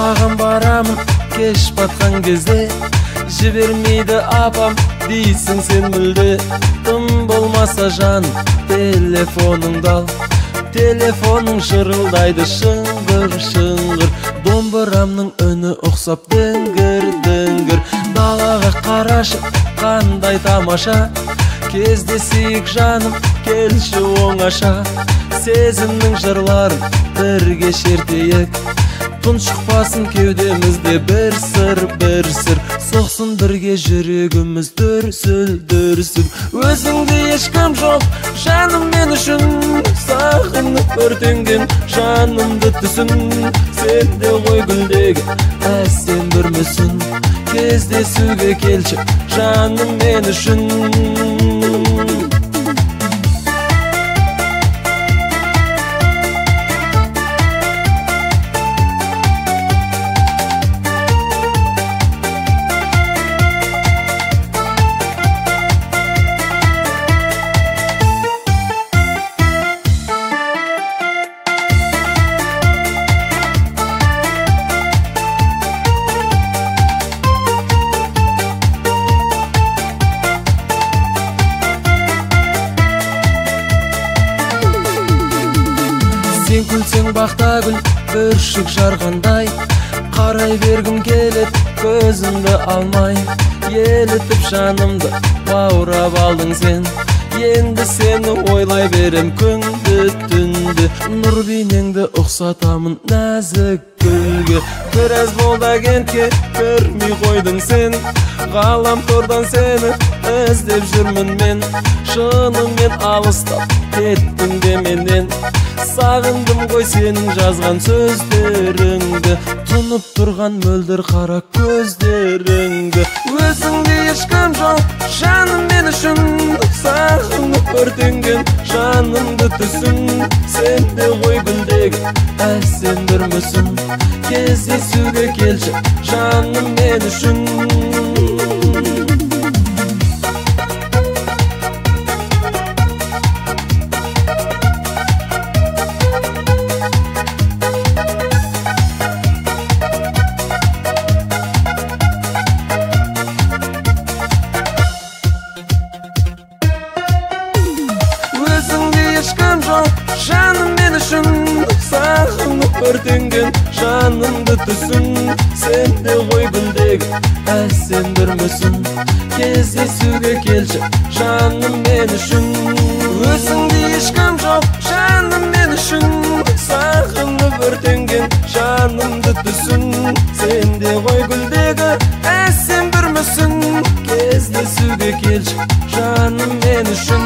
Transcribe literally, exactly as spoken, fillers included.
саған барамын кеш батқан кезде, жібермейді апам дейсің сен мүлде. Тым болмаса жаным телефоныңды ал, телефоның шырылдайды шыңғыр шыңғыр. Домбырамның үні ұқсап діңгір діңгір. Далаға қарашы қандай тамаша, кездесейік жаным келші оңаша. Сезімнің жырларын бірге шертейік, тұншықпасын кеудемізде бір сыр бір сыр. Соқсын бірге жүрегіміз дүрсіл дүрсіл. Өзіңде ешкім жоқ жаным мен үшін, сағынып өртенген жанымды түсін. Сенде ғой гүлдегі әсем бір мүсін, кездесуге келші жаным мен үшін. Сен күлсең бақта гүл бүршік жарғандай, қарай бергім келет көзімді алмай. Елітіп жанымды баурап алдың сен, енді сені ойлай берем күнді түнді. Нұр бейнеңді ұқсатамын нәзік гүлге, біраз болды кентке көрмей қойдың сен. Ғаламтордан сені іздеп жүрмін мен, шынымен алыстап кеттің де менен. Сағындым ғой сенің жазған сөздеріңді, тұнып тұрған мөлдір қара көздеріңді. Өзіңде ешкім жоқ жаным мен үшін, сағынып өртенген жанымды түсін. Сенде ғой гүлдегі әсем бір мүсін, кездесуге келші жаным мен үшін. Ешкім жоқ жаным мен үшін, сағынып өртенген жанымды түсін. Сенде ғой гүлдегі әсем бір мүсін, кездесуге келші жаным мен үшін. Өзіңде ешкім жоқ жаным мен үшін, сағынып өртенген жанымды түсін. Сенде ғой гүлдегі әсем бір мүсін, кездесуге келші жаным мен үшін.